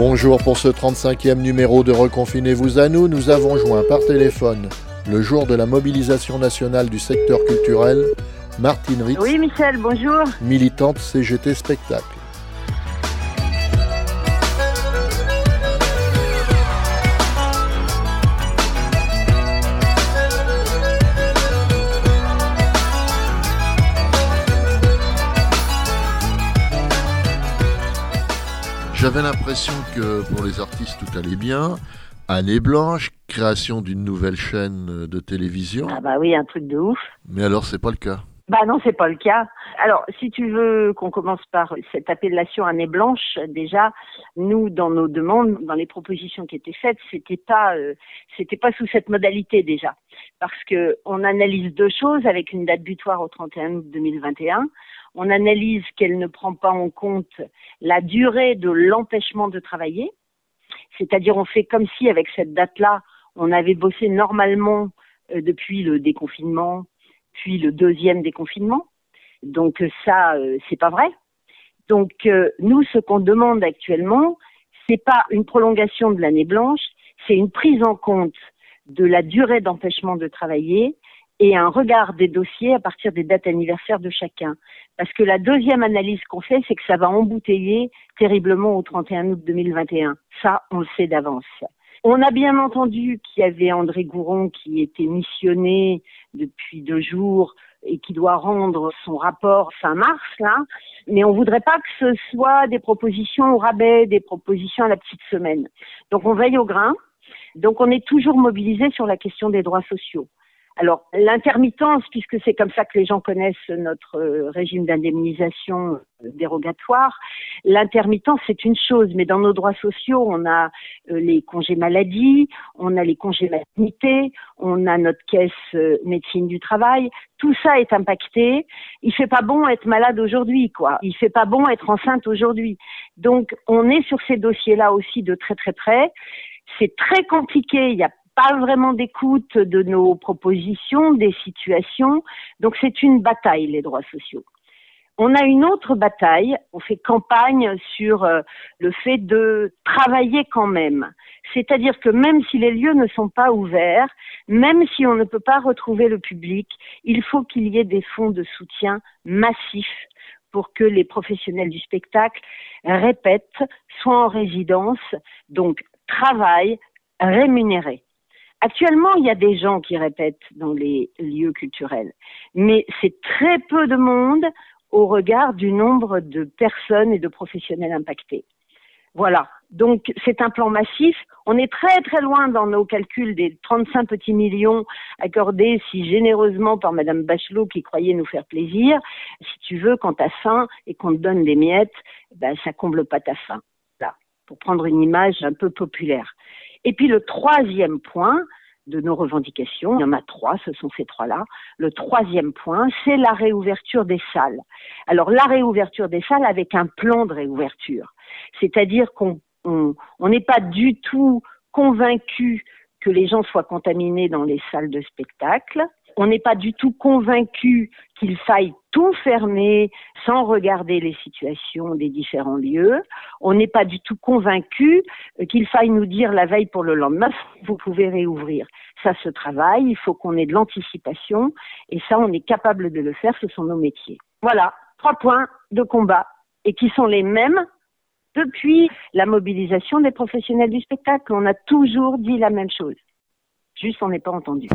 Bonjour pour ce 35e numéro de Reconfinez-vous à nous. Nous avons joint par téléphone, le jour de la mobilisation nationale du secteur culturel, Martine Ritz. Oui Michel, bonjour. Militante CGT Spectacle. J'avais l'impression que pour les artistes tout allait bien. Année blanche, création d'une nouvelle chaîne de télévision. Ah bah oui, un truc de ouf. Mais alors c'est pas le cas. Bah non, c'est pas le cas. Alors, si tu veux qu'on commence par cette appellation année blanche, déjà, nous, dans nos demandes, dans les propositions qui étaient faites, c'était pas sous cette modalité déjà. Parce que on analyse deux choses avec une date butoir au 31 août 2021. On analyse qu'elle ne prend pas en compte la durée de l'empêchement de travailler. C'est-à-dire, on fait comme si, avec cette date-là, on avait bossé normalement depuis le déconfinement, puis le deuxième déconfinement. Donc ça, c'est pas vrai. Donc nous, ce qu'on demande actuellement, c'est pas une prolongation de l'année blanche, c'est une prise en compte de la durée d'empêchement de travailler et un regard des dossiers à partir des dates anniversaires de chacun. Parce que la deuxième analyse qu'on fait, c'est que ça va embouteiller terriblement au 31 août 2021. Ça, on le sait d'avance. On a bien entendu qu'il y avait André Gouron qui était missionné depuis 2 jours et qui doit rendre son rapport fin mars, là. Mais on voudrait pas que ce soit des propositions au rabais, des propositions à la petite semaine. Donc on veille au grain. Donc on est toujours mobilisé sur la question des droits sociaux. Alors, l'intermittence, puisque c'est comme ça que les gens connaissent notre régime d'indemnisation dérogatoire, l'intermittence, c'est une chose, mais dans nos droits sociaux, on a les congés maladie, on a les congés maternité, on a notre caisse médecine du travail, tout ça est impacté. Il fait pas bon être malade aujourd'hui, quoi. Il fait pas bon être enceinte aujourd'hui. Donc, on est sur ces dossiers-là aussi de très très près. C'est très compliqué, il y a pas vraiment d'écoute de nos propositions, des situations. Donc c'est une bataille, les droits sociaux. On a une autre bataille, on fait campagne sur le fait de travailler quand même. C'est-à-dire que même si les lieux ne sont pas ouverts, même si on ne peut pas retrouver le public, il faut qu'il y ait des fonds de soutien massifs pour que les professionnels du spectacle répètent, soient en résidence, donc travaillent, rémunérés. Actuellement, il y a des gens qui répètent dans les lieux culturels, mais c'est très peu de monde au regard du nombre de personnes et de professionnels impactés. Voilà, donc c'est un plan massif. On est très très loin dans nos calculs des 35 petits millions accordés si généreusement par Madame Bachelot qui croyait nous faire plaisir. Si tu veux, quand t'as faim et qu'on te donne des miettes, ben ça comble pas ta faim. Là, pour prendre une image un peu populaire. Et puis le troisième point de nos revendications, il y en a 3, ce sont ces 3-là. Le troisième point, c'est la réouverture des salles. Alors la réouverture des salles avec un plan de réouverture. C'est-à-dire qu'on n'est pas du tout convaincu que les gens soient contaminés dans les salles de spectacle. On n'est pas du tout convaincu qu'il faille tout fermer sans regarder les situations des différents lieux. On n'est pas du tout convaincu qu'il faille nous dire la veille pour le lendemain, vous pouvez réouvrir. Ça se travaille, il faut qu'on ait de l'anticipation et ça, on est capable de le faire, ce sont nos métiers. Voilà, 3 points de combat et qui sont les mêmes depuis la mobilisation des professionnels du spectacle. On a toujours dit la même chose. Juste, on n'est pas entendu.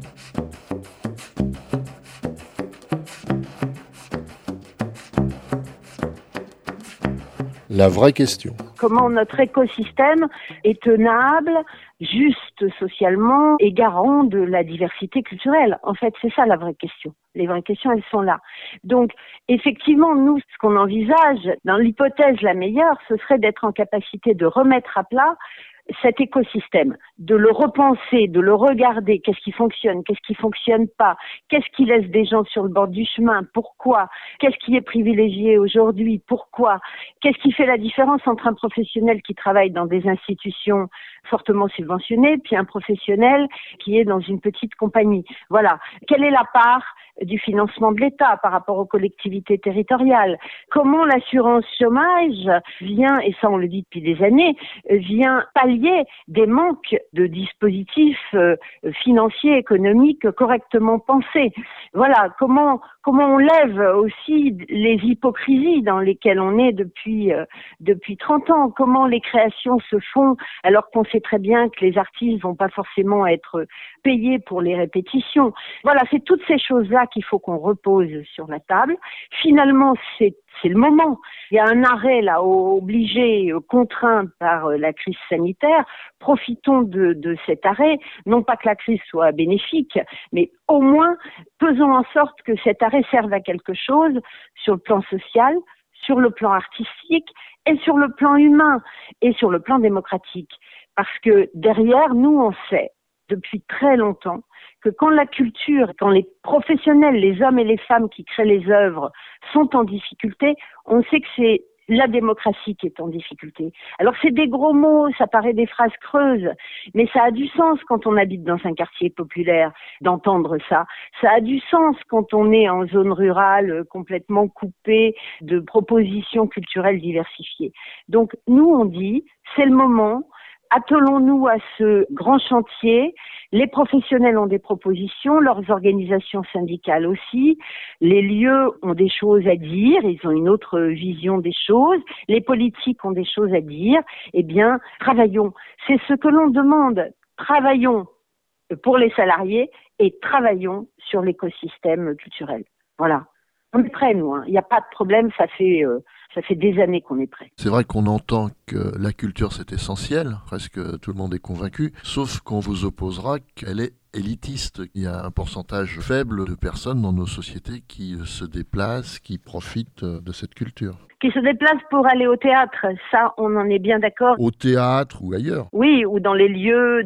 La vraie question. Comment notre écosystème est tenable, juste socialement et garant de la diversité culturelle. En fait, c'est ça la vraie question. Les vraies questions, elles sont là. Donc, effectivement, nous, ce qu'on envisage, dans l'hypothèse la meilleure, ce serait d'être en capacité de remettre à plat cet écosystème, de le repenser, de le regarder, qu'est-ce qui fonctionne pas, qu'est-ce qui laisse des gens sur le bord du chemin, pourquoi, qu'est-ce qui est privilégié aujourd'hui, pourquoi, qu'est-ce qui fait la différence entre un professionnel qui travaille dans des institutions fortement subventionnées, puis un professionnel qui est dans une petite compagnie. Voilà. Quelle est la part du financement de l'État par rapport aux collectivités territoriales. Comment l'assurance chômage vient, et ça on le dit depuis des années, vient pallier des manques de dispositifs financiers, économiques correctement pensés. Voilà, comment on lève aussi les hypocrisies dans lesquelles on est depuis 30 ans. Comment les créations se font alors qu'on sait très bien que les artistes vont pas forcément être payés pour les répétitions. Voilà, c'est toutes ces choses-là qu'il faut qu'on repose sur la table. Finalement, c'est le moment. Il y a un arrêt là, obligé, contraint par la crise sanitaire. Profitons de cet arrêt. Non pas que la crise soit bénéfique, mais au moins faisons en sorte que cet arrêt serve à quelque chose sur le plan social, sur le plan artistique et sur le plan humain et sur le plan démocratique. Parce que derrière, nous, on sait depuis très longtemps que quand la culture, quand les professionnels, les hommes et les femmes qui créent les œuvres sont en difficulté, on sait que c'est la démocratie qui est en difficulté. Alors c'est des gros mots, ça paraît des phrases creuses, mais ça a du sens quand on habite dans un quartier populaire d'entendre ça. Ça a du sens quand on est en zone rurale complètement coupée de propositions culturelles diversifiées. Donc nous on dit, c'est le moment. Attelons-nous à ce grand chantier. Les professionnels ont des propositions, leurs organisations syndicales aussi. Les lieux ont des choses à dire, ils ont une autre vision des choses. Les politiques ont des choses à dire. Eh bien, travaillons. C'est ce que l'on demande. Travaillons pour les salariés et travaillons sur l'écosystème culturel. Voilà. On est prêts, nous. Il n'y a pas de problème, ça fait des années qu'on est prêts. C'est vrai qu'on entend que la culture c'est essentiel, presque tout le monde est convaincu, sauf qu'on vous opposera qu'elle est élitiste. Il y a un pourcentage faible de personnes dans nos sociétés qui se déplacent, qui profitent de cette culture. Qui se déplacent pour aller au théâtre, ça on en est bien d'accord. Au théâtre ou ailleurs. Oui, ou dans les lieux,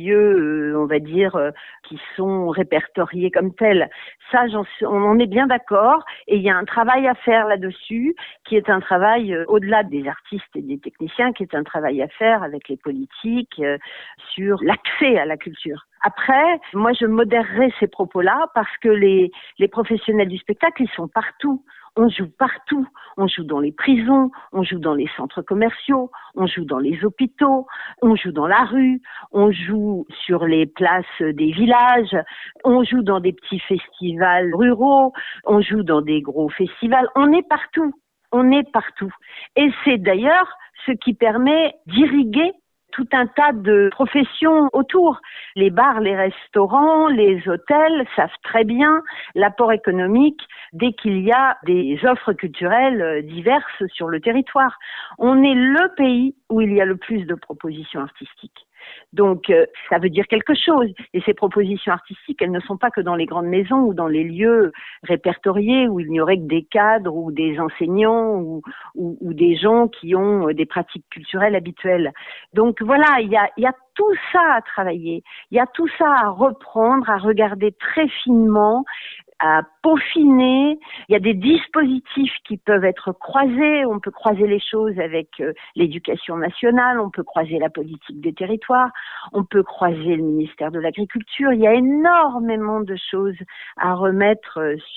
on va dire, qui sont répertoriés comme tels. Ça, on en est bien d'accord. Et il y a un travail à faire là-dessus, qui est un travail au-delà des artistes et des techniciens, qui est un travail à faire avec les politiques sur l'accès à la culture. Après, moi, je modérerai ces propos-là parce que les professionnels du spectacle, ils sont partout. On joue partout. On joue dans les prisons, on joue dans les centres commerciaux, on joue dans les hôpitaux, on joue dans la rue, on joue sur les places des villages, on joue dans des petits festivals ruraux, on joue dans des gros festivals. On est partout. On est partout. Et c'est d'ailleurs ce qui permet d'irriguer tout un tas de professions autour. Les bars, les restaurants, les hôtels savent très bien l'apport économique dès qu'il y a des offres culturelles diverses sur le territoire. On est le pays où il y a le plus de propositions artistiques. Donc, ça veut dire quelque chose. Et ces propositions artistiques, elles ne sont pas que dans les grandes maisons ou dans les lieux répertoriés où il n'y aurait que des cadres ou des enseignants ou des gens qui ont des pratiques culturelles habituelles. Donc voilà, il y a tout ça à travailler. Il y a tout ça à reprendre, à regarder très finement, à peaufiner. Il y a des dispositifs qui peuvent être croisés. On peut croiser les choses avec l'éducation nationale, on peut croiser la politique des territoires, on peut croiser le ministère de l'Agriculture. Il y a énormément de choses à remettre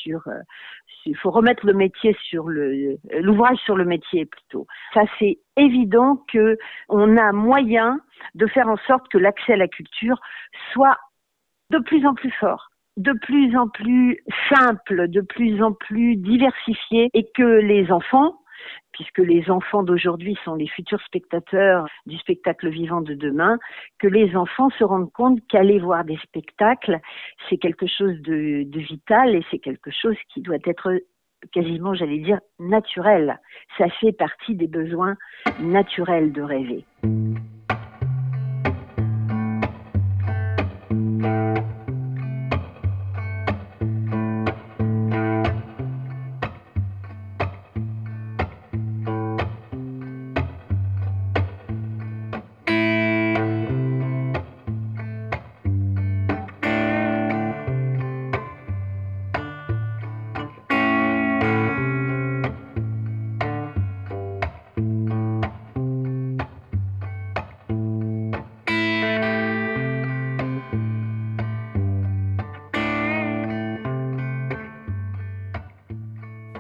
il faut remettre le métier l'ouvrage sur le métier plutôt. Ça, c'est évident que on a moyen de faire en sorte que l'accès à la culture soit de plus en plus fort, de plus en plus simple, de plus en plus diversifié, et que les enfants, puisque les enfants d'aujourd'hui sont les futurs spectateurs du spectacle vivant de demain, que les enfants se rendent compte qu'aller voir des spectacles, c'est quelque chose de vital et c'est quelque chose qui doit être quasiment, j'allais dire, naturel. Ça fait partie des besoins naturels de rêver.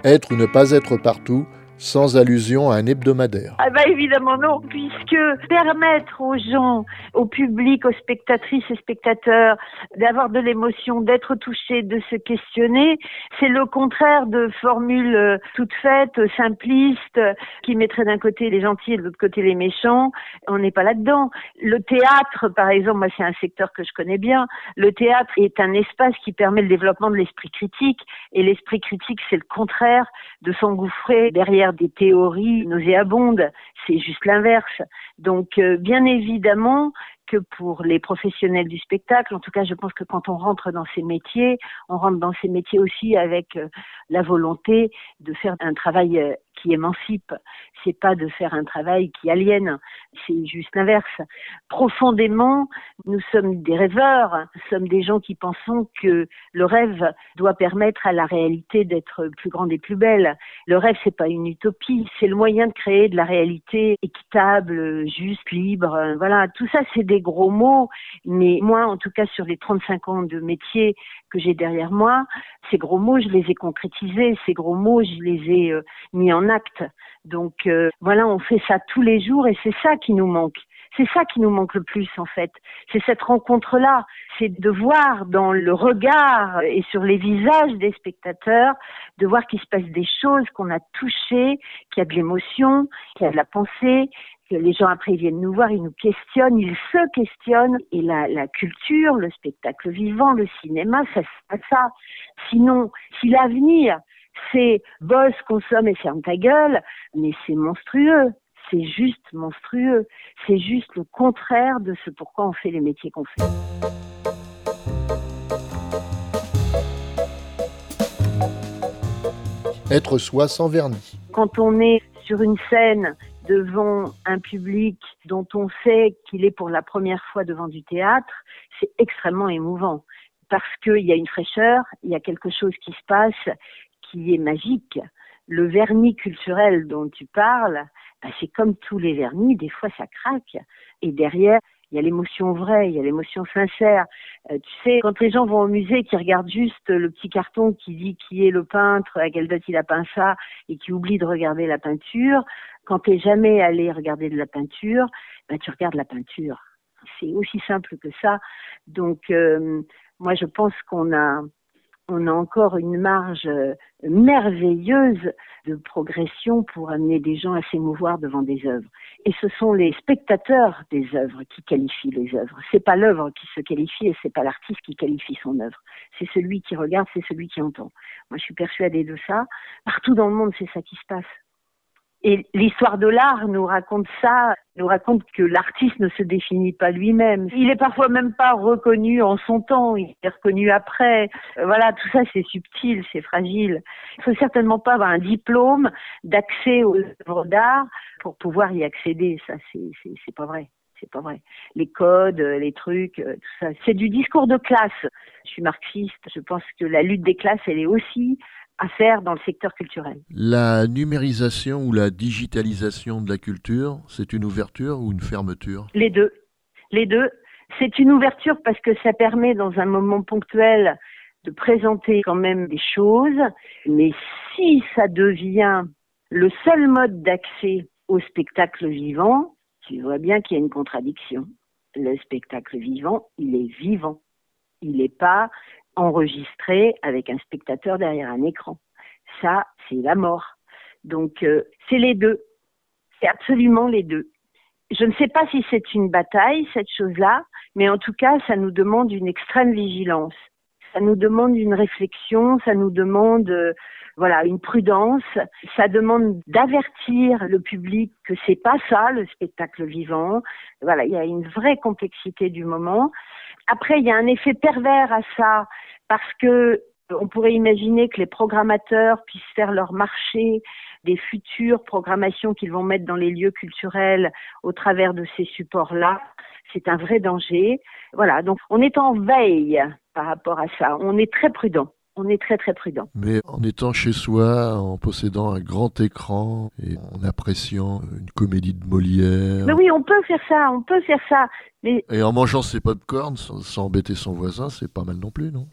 Être ou ne pas être partout, sans allusion à un hebdomadaire. Ah bah évidemment non, puisque permettre aux gens, au public, aux spectatrices et spectateurs d'avoir de l'émotion, d'être touchés, de se questionner, c'est le contraire de formules toutes faites, simplistes, qui mettraient d'un côté les gentils et de l'autre côté les méchants. On n'est pas là-dedans. Le théâtre, par exemple, moi c'est un secteur que je connais bien, le théâtre est un espace qui permet le développement de l'esprit critique, et l'esprit critique c'est le contraire de s'engouffrer derrière des théories nauséabondes, c'est juste l'inverse. Donc bien évidemment que pour les professionnels du spectacle, en tout cas je pense que quand on rentre dans ces métiers, on rentre dans ces métiers aussi avec la volonté de faire un travail qui émancipe, c'est pas de faire un travail qui aliène, c'est juste l'inverse. Profondément, nous sommes des rêveurs, nous sommes des gens qui pensons que le rêve doit permettre à la réalité d'être plus grande et plus belle. Le rêve, c'est pas une utopie, c'est le moyen de créer de la réalité équitable, juste, libre. Voilà, tout ça, c'est des gros mots, mais moi, en tout cas, sur les 35 ans de métier que j'ai derrière moi, ces gros mots, je les ai concrétisés, ces gros mots, je les ai mis en acte. Donc voilà, on fait ça tous les jours et c'est ça qui nous manque. C'est ça qui nous manque le plus en fait. C'est cette rencontre-là. C'est de voir dans le regard et sur les visages des spectateurs, de voir qu'il se passe des choses, qu'on a touchées, qu'il y a de l'émotion, qu'il y a de la pensée, que les gens après ils viennent nous voir, ils nous questionnent, ils se questionnent. Et la culture, le spectacle vivant, le cinéma, ça c'est pas ça. Sinon, si l'avenir c'est bosse, consomme et ferme ta gueule, mais c'est monstrueux. C'est juste monstrueux. C'est juste le contraire de ce pourquoi on fait les métiers qu'on fait. Être soi sans vernis. Quand on est sur une scène devant un public dont on sait qu'il est pour la première fois devant du théâtre, c'est extrêmement émouvant. Parce qu'il y a une fraîcheur, il y a quelque chose qui se passe qui est magique. Le vernis culturel dont tu parles, c'est comme tous les vernis, des fois ça craque. Et derrière, il y a l'émotion vraie, il y a l'émotion sincère. Tu sais, quand les gens vont au musée, qui regardent juste le petit carton qui dit qui est le peintre, à quelle date il a peint ça, et qui oublie de regarder la peinture, quand t'es jamais allé regarder de la peinture, tu regardes la peinture. C'est aussi simple que ça. Donc, moi je pense qu'on a encore une marge merveilleuse de progression pour amener des gens à s'émouvoir devant des œuvres. Et ce sont les spectateurs des œuvres qui qualifient les œuvres. C'est pas l'œuvre qui se qualifie et c'est pas l'artiste qui qualifie son œuvre. C'est celui qui regarde, c'est celui qui entend. Moi, je suis persuadée de ça. Partout dans le monde, c'est ça qui se passe. Et l'histoire de l'art nous raconte ça, nous raconte que l'artiste ne se définit pas lui-même. Il est parfois même pas reconnu en son temps, il est reconnu après. Voilà, tout ça c'est subtil, c'est fragile. Il faut certainement pas avoir un diplôme d'accès aux œuvres d'art pour pouvoir y accéder. Ça, c'est pas vrai. C'est pas vrai. Les codes, les trucs, tout ça, c'est du discours de classe. Je suis marxiste, je pense que la lutte des classes, elle est aussi à faire dans le secteur culturel. La numérisation ou la digitalisation de la culture, c'est une ouverture ou une fermeture ? Les deux. Les deux. C'est une ouverture parce que ça permet dans un moment ponctuel de présenter quand même des choses, mais si ça devient le seul mode d'accès au spectacle vivant, tu vois bien qu'il y a une contradiction. Le spectacle vivant, il est vivant. Il n'est pas enregistré avec un spectateur derrière un écran. Ça, c'est la mort. Donc, c'est les deux. C'est absolument les deux. Je ne sais pas si c'est une bataille, cette chose-là, mais en tout cas, ça nous demande une extrême vigilance. Ça nous demande une réflexion, ça nous demande une prudence. Ça demande d'avertir le public que c'est pas ça, le spectacle vivant. Voilà, il y a une vraie complexité du moment. Après, il y a un effet pervers à ça, parce que on pourrait imaginer que les programmateurs puissent faire leur marché des futures programmations qu'ils vont mettre dans les lieux culturels au travers de ces supports-là. C'est un vrai danger. Voilà, donc on est en veille par rapport à ça. On est très prudent. On est très très prudent. Mais en étant chez soi, en possédant un grand écran et en appréciant une comédie de Molière. Mais oui, on peut faire ça. Mais Et en mangeant ses pop-corn sans embêter son voisin, c'est pas mal non plus, non?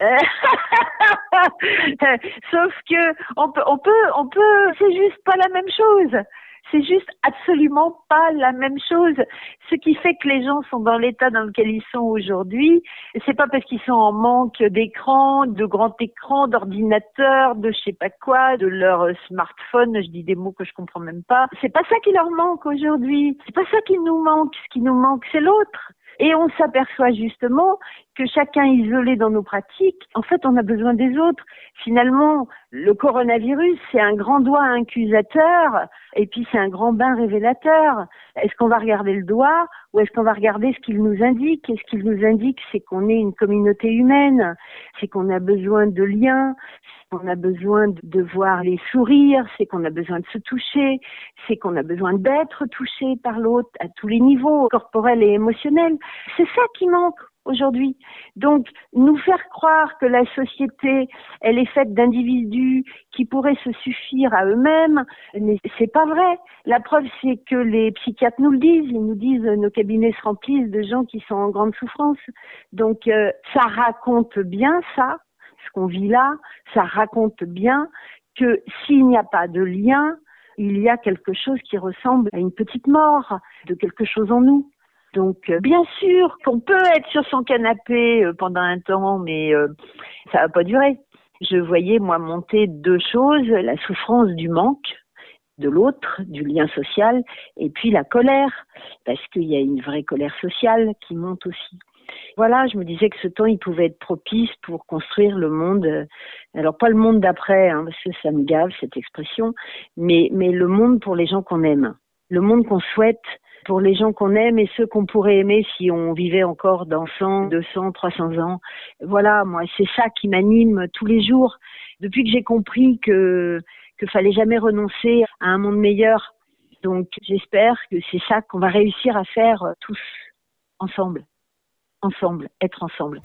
Sauf que on peut, c'est juste pas la même chose. C'est juste absolument pas la même chose. Ce qui fait que les gens sont dans l'état dans lequel ils sont aujourd'hui, c'est pas parce qu'ils sont en manque d'écran, de grand écran, d'ordinateur, de je sais pas quoi, de leur smartphone, je dis des mots que je comprends même pas. C'est pas ça qui leur manque aujourd'hui. C'est pas ça qui nous manque. Ce qui nous manque, c'est l'autre. Et on s'aperçoit justement que chacun isolé dans nos pratiques, en fait, on a besoin des autres. Finalement, le coronavirus, c'est un grand doigt accusateur et puis c'est un grand bain révélateur. Est-ce qu'on va regarder le doigt ou est-ce qu'on va regarder ce qu'il nous indique? Et ce qu'il nous indique, c'est qu'on est une communauté humaine, c'est qu'on a besoin de liens, c'est qu'on a besoin de voir les sourires, c'est qu'on a besoin de se toucher, c'est qu'on a besoin d'être touché par l'autre à tous les niveaux, corporels et émotionnels. C'est ça qui manque aujourd'hui. Donc, nous faire croire que la société, elle est faite d'individus qui pourraient se suffire à eux-mêmes, mais c'est pas vrai. La preuve, c'est que les psychiatres nous le disent. Ils nous disent, nos cabinets se remplissent de gens qui sont en grande souffrance. Donc, ça raconte bien ça, ce qu'on vit là. Ça raconte bien que s'il n'y a pas de lien, il y a quelque chose qui ressemble à une petite mort de quelque chose en nous. Donc, bien sûr qu'on peut être sur son canapé pendant un temps, mais ça va pas durer. Je voyais, moi, monter deux choses, la souffrance du manque de l'autre, du lien social, et puis la colère, parce qu'il y a une vraie colère sociale qui monte aussi. Voilà, je me disais que ce temps, il pouvait être propice pour construire le monde, alors pas le monde d'après, hein, parce que ça me gave, cette expression, mais le monde pour les gens qu'on aime, le monde qu'on souhaite, pour les gens qu'on aime et ceux qu'on pourrait aimer si on vivait encore dans 100, 200, 300 ans. Voilà, moi, c'est ça qui m'anime tous les jours. Depuis que j'ai compris que fallait jamais renoncer à un monde meilleur. Donc, j'espère que c'est ça qu'on va réussir à faire tous ensemble. Ensemble, être ensemble.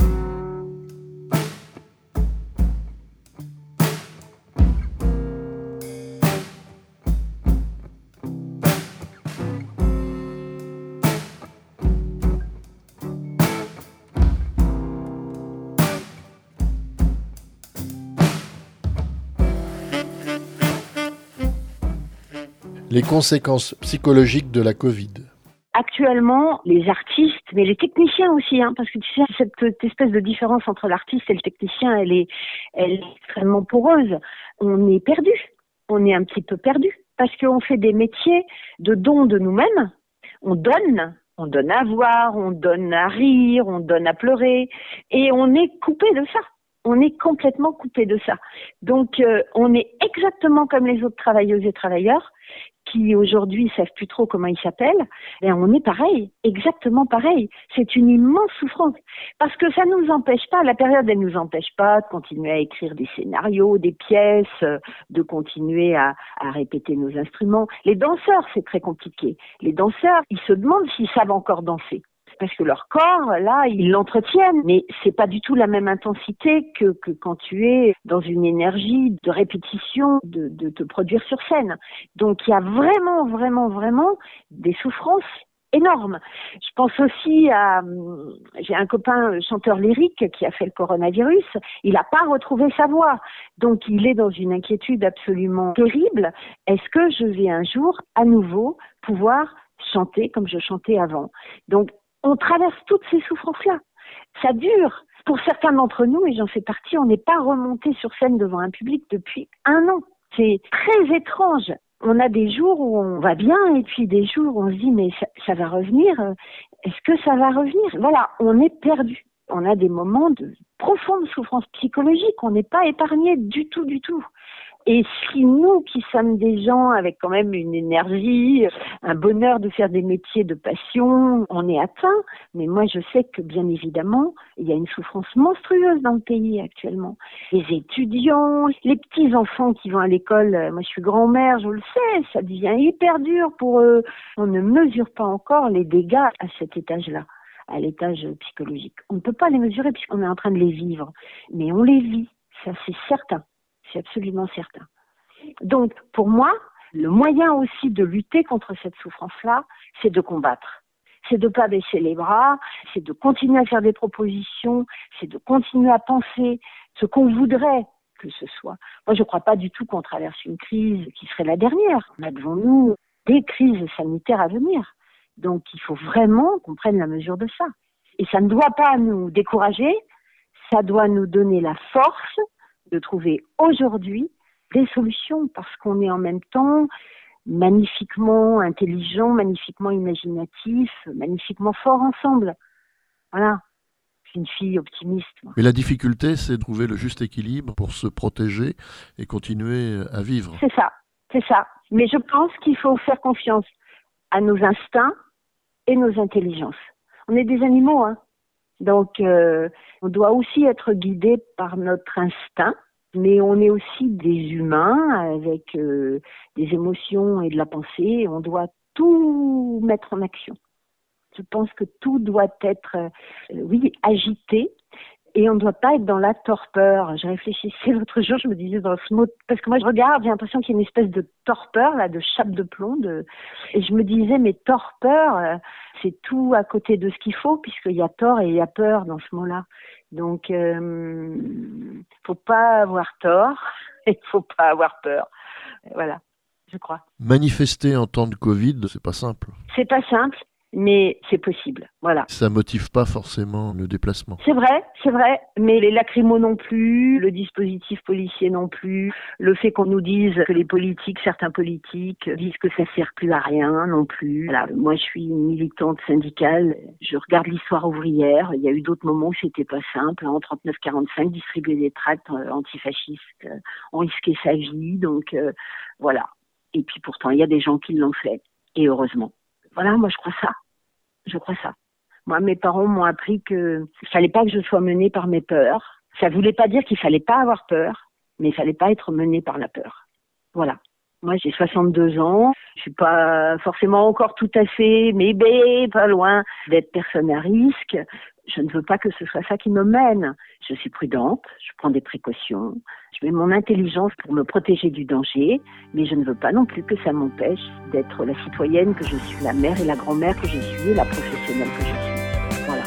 Les conséquences psychologiques de la Covid. Actuellement, les artistes, mais les techniciens aussi, hein, parce que tu sais, cette espèce de différence entre l'artiste et le technicien, elle est extrêmement poreuse. On est perdu, on est un petit peu perdu, parce qu'on fait des métiers de don de nous-mêmes. On donne à voir, on donne à rire, on donne à pleurer, et on est coupé de ça. On est complètement coupé de ça. Donc, on est exactement comme les autres travailleuses et travailleurs qui aujourd'hui savent plus trop comment ils s'appellent. Et on est pareil, exactement pareil. C'est une immense souffrance parce que ça nous empêche pas. La période, elle nous empêche pas de continuer à écrire des scénarios, des pièces, de continuer à répéter nos instruments. Les danseurs, c'est très compliqué. Les danseurs, ils se demandent s'ils savent encore danser. Parce que leur corps, là, ils l'entretiennent, mais c'est pas du tout la même intensité que quand tu es dans une énergie de répétition, de te produire sur scène. Donc il y a vraiment, vraiment, vraiment des souffrances énormes. Je pense aussi j'ai un copain chanteur lyrique qui a fait le coronavirus, il n'a pas retrouvé sa voix, donc il est dans une inquiétude absolument terrible. Est-ce que je vais un jour à nouveau pouvoir chanter comme je chantais avant? Donc on traverse toutes ces souffrances-là. Ça dure. Pour certains d'entre nous, et j'en fais partie, on n'est pas remonté sur scène devant un public depuis 1 an. C'est très étrange. On a des jours où on va bien et puis des jours où on se dit mais ça va revenir. Est-ce que ça va revenir? Voilà, on est perdu. On a des moments de profonde souffrance psychologique. On n'est pas épargné du tout, du tout. Et si nous, qui sommes des gens avec quand même une énergie, un bonheur de faire des métiers de passion, on est atteint. Mais moi, je sais que, bien évidemment, il y a une souffrance monstrueuse dans le pays actuellement. Les étudiants, les petits-enfants qui vont à l'école, moi je suis grand-mère, je le sais, ça devient hyper dur pour eux. On ne mesure pas encore les dégâts à cet étage-là, à l'étage psychologique. On ne peut pas les mesurer puisqu'on est en train de les vivre. Mais on les vit. Ça, c'est certain. C'est absolument certain. Donc, pour moi, le moyen aussi de lutter contre cette souffrance-là, c'est de combattre. C'est de ne pas baisser les bras, c'est de continuer à faire des propositions, c'est de continuer à penser ce qu'on voudrait que ce soit. Moi, je ne crois pas du tout qu'on traverse une crise qui serait la dernière. On a devant nous des crises sanitaires à venir. Donc, il faut vraiment qu'on prenne la mesure de ça. Et ça ne doit pas nous décourager, ça doit nous donner la force de trouver aujourd'hui des solutions, parce qu'on est en même temps magnifiquement intelligent, magnifiquement imaginatif, magnifiquement fort ensemble. Voilà. Je suis une fille optimiste. Moi. Mais la difficulté, c'est de trouver le juste équilibre pour se protéger et continuer à vivre. C'est ça. Mais je pense qu'il faut faire confiance à nos instincts et nos intelligences. On est des animaux, hein. Donc on doit aussi être guidé par notre instinct, mais on est aussi des humains avec des émotions et de la pensée. On doit tout mettre en action. Je pense que tout doit être, agité, et on ne doit pas être dans la torpeur. Je réfléchissais l'autre jour, je me disais dans ce mot, parce que moi je regarde, j'ai l'impression qu'il y a une espèce de torpeur, là, de chape de plomb, et je me disais, mais torpeur, c'est tout à côté de ce qu'il faut, puisqu'il y a tort et il y a peur dans ce mot-là. Donc, faut pas avoir tort, et faut pas avoir peur. Voilà, je crois. Manifester en temps de Covid, c'est pas simple. C'est pas simple. Mais c'est possible, voilà. Ça motive pas forcément le déplacement. C'est vrai, mais les lacrymos non plus, le dispositif policier non plus, le fait qu'on nous dise que les politiques, certains politiques, disent que ça sert plus à rien non plus. Voilà. Moi, je suis une militante syndicale, je regarde l'histoire ouvrière, il y a eu d'autres moments où c'était pas simple. En 39-45, distribuer des tracts antifascistes, on risquait sa vie, donc voilà. Et puis pourtant, il y a des gens qui l'ont fait, et heureusement. Voilà, moi je crois ça. Moi, mes parents m'ont appris qu'il fallait pas que je sois menée par mes peurs. Ça voulait pas dire qu'il fallait pas avoir peur, mais il fallait pas être menée par la peur. Voilà. Moi, j'ai 62 ans. Je suis pas forcément encore tout à fait, mais pas loin d'être personne à risque. Je ne veux pas que ce soit ça qui me mène. Je suis prudente, je prends des précautions, je mets mon intelligence pour me protéger du danger, mais je ne veux pas non plus que ça m'empêche d'être la citoyenne que je suis, la mère et la grand-mère que je suis et la professionnelle que je suis. Voilà.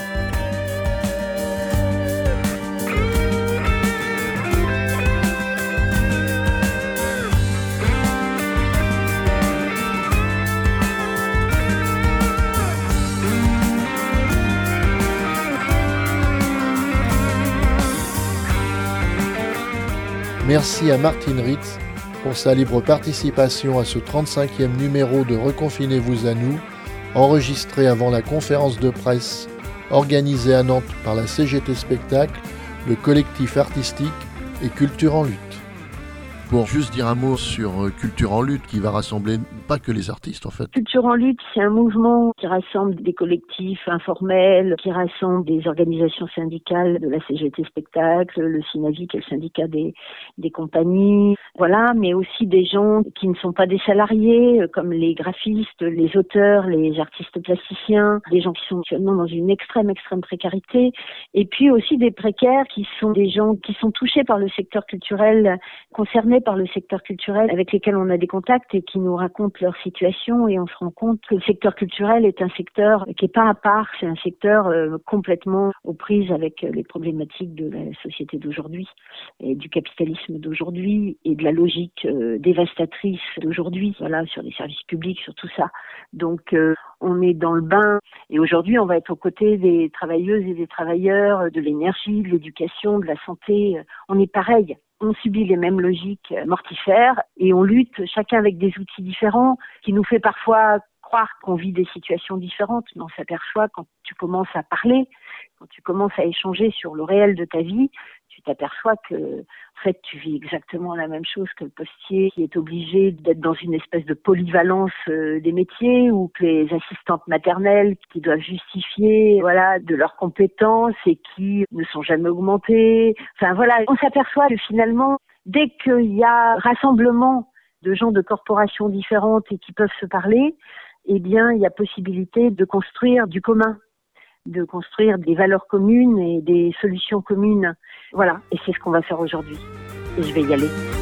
Merci à Martine Ritz pour sa libre participation à ce 35e numéro de Reconfinez-vous à nous, enregistré avant la conférence de presse organisée à Nantes par la CGT Spectacle, le collectif artistique et Culture en lutte. Pour juste dire un mot sur Culture en lutte, qui va rassembler pas que les artistes en fait. Culture en lutte, c'est un mouvement qui rassemble des collectifs informels, qui rassemble des organisations syndicales de la CGT Spectacle, le SINAVI, qui est le syndicat des compagnies, voilà, mais aussi des gens qui ne sont pas des salariés, comme les graphistes, les auteurs, les artistes plasticiens, des gens qui sont actuellement dans une extrême précarité, et puis aussi des précaires qui sont des gens qui sont touchés par le secteur culturel, concernés par le secteur culturel, avec lesquels on a des contacts et qui nous racontent leur situation, et on se rend compte que le secteur culturel est un secteur qui n'est pas à part, c'est un secteur complètement aux prises avec les problématiques de la société d'aujourd'hui et du capitalisme d'aujourd'hui et de la logique dévastatrice d'aujourd'hui, voilà, sur les services publics, sur tout ça. Donc on est dans le bain, et aujourd'hui on va être aux côtés des travailleuses et des travailleurs de l'énergie, de l'éducation, de la santé. On est pareil. On subit les mêmes logiques mortifères et on lutte chacun avec des outils différents qui nous fait parfois croire qu'on vit des situations différentes, mais on s'aperçoit quand tu commences à parler, quand tu commences à échanger sur le réel de ta vie, tu t'aperçois que en fait tu vis exactement la même chose que le postier qui est obligé d'être dans une espèce de polyvalence des métiers, ou que les assistantes maternelles qui doivent justifier de leurs compétences et qui ne sont jamais augmentées. Enfin voilà, on s'aperçoit que finalement dès qu'il y a rassemblement de gens de corporations différentes et qui peuvent se parler, eh bien il y a possibilité de construire du commun, de construire des valeurs communes et des solutions communes. Voilà, et c'est ce qu'on va faire aujourd'hui. Et je vais y aller.